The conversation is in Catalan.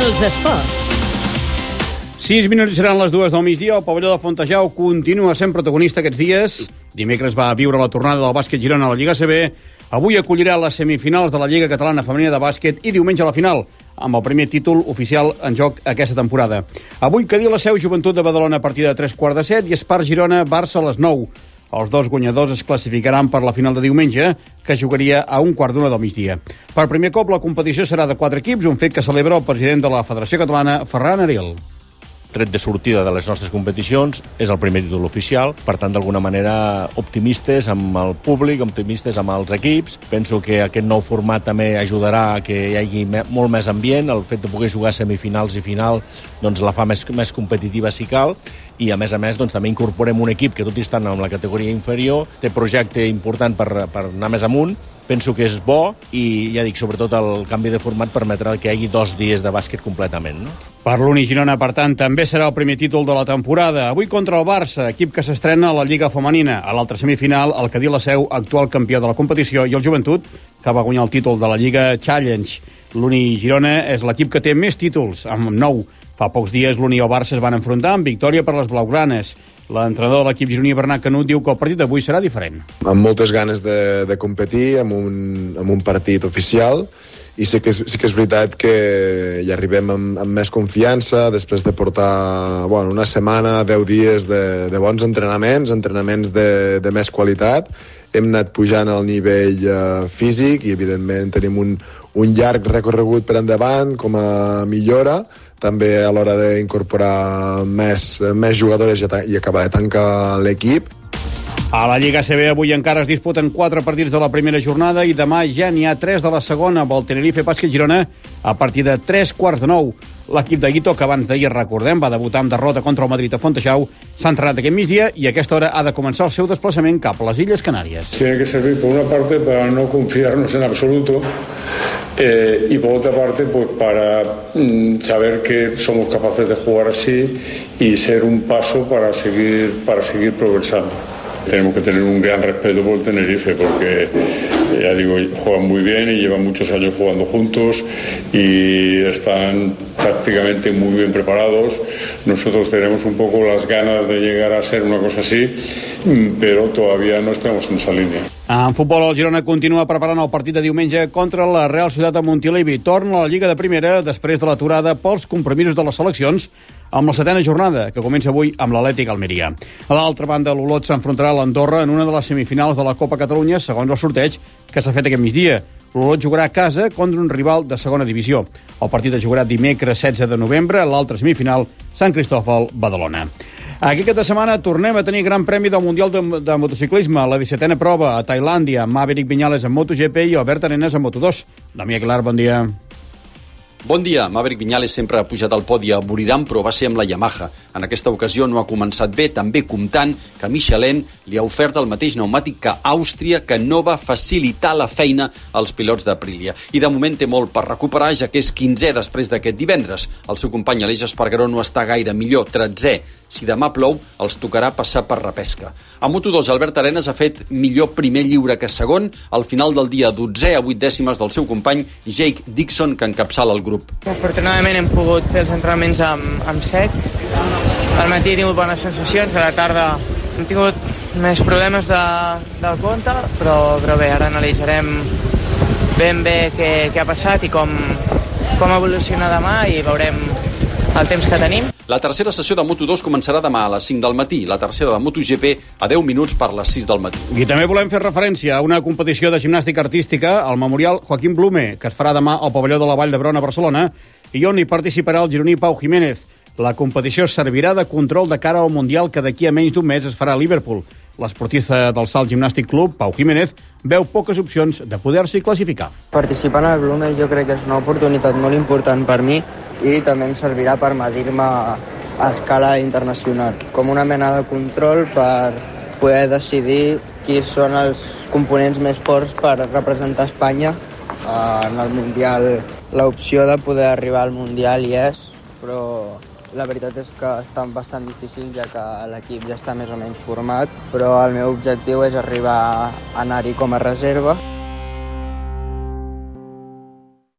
Els esports. 6 minuts seran les 2 del migdia. El pavelló de Fontejau continua sent protagonista aquests dies. Dimecres va viure la tornada del bàsquet Girona a la Lliga CB. Avui acollirà les semifinals de la Lliga Catalana Femenina de Bàsquet i diumenge la final, amb el primer títol oficial en joc aquesta temporada. Avui Cadí la Seu, Joventut de Badalona a partir de 3:15 i Espart Girona, Barça a les 9. Els dos guanyadors es classificaran per la final de diumenge, que jugaria a 1:15 del migdia. Per primer cop la competició serà de 4 equips, un fet que celebra el president de la Federació Catalana, Ferran Ariel. Tret de sortida de les nostres competicions, és el primer títol oficial, per tant, d'alguna manera optimistes amb el públic, optimistes amb els equips. Penso que aquest nou format també ajudarà a que hi hagi molt més ambient, el fet de poder jugar semifinals i final doncs la fa més competitiva si cal, i a més, doncs, també incorporem un equip que tot i estant en la categoria inferior, té projecte important per anar més amunt. Penso que és bo i, ja dic, sobretot el canvi de format permetrà que hi hagi 2 dies de bàsquet completament, no? Per l'Uni Girona, per tant, també serà el primer títol de la temporada. Avui contra el Barça, equip que s'estrena a la Lliga Femenina. A l'altra semifinal, el Cadí la Seu, actual campió de la competició, i el Joventut, que va guanyar el títol de la Lliga Challenge. L'Uni Girona és l'equip que té més títols, amb 9. Fa pocs dies l'Uni i el Barça es van enfrontar amb victòria per les blaugranes. L'entrenador de l'equip gironí, Bernat Canut, diu que el partit d'avui serà diferent. Amb moltes ganes de competir, amb un partit oficial, i sí que és veritat que hi arribem amb més confiança després de portar una setmana, 10 dies de bons entrenaments de més qualitat. Hem anat pujant el nivell físic i, evidentment, tenim un llarg recorregut per endavant com a millora, també a l'hora d'incorporar més jugadores i acabar de tancar l'equip. A la Lliga CB avui encara es disputen 4 partits de la primera jornada i demà ja n'hi ha 3 de la segona, amb el Tenerife Bàsquet Girona a partir de 3:15. L'equip de Guito, que abans d'ahir, recordem, va debutar amb derrota contra el Madrid a Fontejau, s'ha entrenat aquest migdia i a aquesta hora ha de començar el seu desplaçament cap a les Illes Canàries. Tiene que servir, por una parte, para no confiarnos en absoluto y por otra parte, pues para saber que somos capaces de jugar así y ser un paso para seguir progresando. Tenemos que tener un gran respeto por el Tenerife porque, ya digo, juegan muy bien y llevan muchos años jugando juntos y están tácticamente muy bien preparados. Nosotros tenemos un poco las ganas de llegar a ser una cosa así, però todavía no estamos en esa línia. En futbol, el Girona continua preparant el partit de diumenge contra la Real Societat de Montilivi. Torna a la Lliga de Primera després de l'aturada pels compromisos de les seleccions amb la 7a jornada, que comença avui amb l'Atlètic Almeria. A l'altra banda, l'Olot s'enfrontarà a l'Andorra en una de les semifinals de la Copa Catalunya, segons el sorteig que s'ha fet aquest migdia. L'Olot jugarà a casa contra un rival de segona divisió. El partit es jugarà dimecres 16 de novembre, l'altra semifinal, Sant Cristòfol, Badalona. Aquest cap de setmana tornem a tenir Gran Premi del Mundial de Motociclisme, la 17a prova a Tailàndia, Maverick Viñales en MotoGP i Albert Arenas en Moto2. Damià Aguilar, bon dia. Bon dia. Maverick Viñales sempre ha pujat al podi a Buriram, però va ser amb la Yamaha. En aquesta ocasió no ha començat bé, també comptant que Michelin li ha ofert el mateix pneumàtic que Àustria, que no va facilitar la feina als pilots d'Aprilia. I de moment té molt per recuperar, ja que és 15è després d'aquest divendres. El seu company Aleix Espargaró no està gaire millor, 13è. Si demà plou, els tocarà passar per repesca. A Moto2, Albert Arenas ha fet millor primer lliure que segon, al final del dia 12è a 8 dècimes del seu company Jake Dixon, que encapçala el grup. Afortunadament hem pogut fer els entrenaments amb sec. Al matí he tingut bones sensacions, a la tarda hem tingut més problemes del compte, però bé, ara analitzarem ben bé què ha passat i com evoluciona demà i veurem el temps que tenim. La tercera sessió de Moto2 començarà demà a les 5 del matí, la tercera de MotoGP a 10 minuts per les 6 del matí. I també volem fer referència a una competició de gimnàstica artística al Memorial Joaquim Blume, que es farà demà al pavelló de la Vall d'Hebron a Barcelona i on hi participarà el gironí Pau Jiménez. La competició servirà de control de cara al Mundial que d'aquí a menys d'un mes es farà a Liverpool. L'esportista del Salt Gimnàstic Club, Pau Jiménez, veu poques opcions de poder-s'hi classificar. Participar en el Blume jo crec que és una oportunitat molt important per mi i també em servirà per medir-me a escala internacional, com una mena de control per poder decidir quins són els components més forts per representar Espanya en el Mundial. L'opció de poder arribar al Mundial hi és, però la veritat és que està bastant difícil, ja que l'equip ja està més o menys format, però el meu objectiu és arribar a anar-hi com a reserva.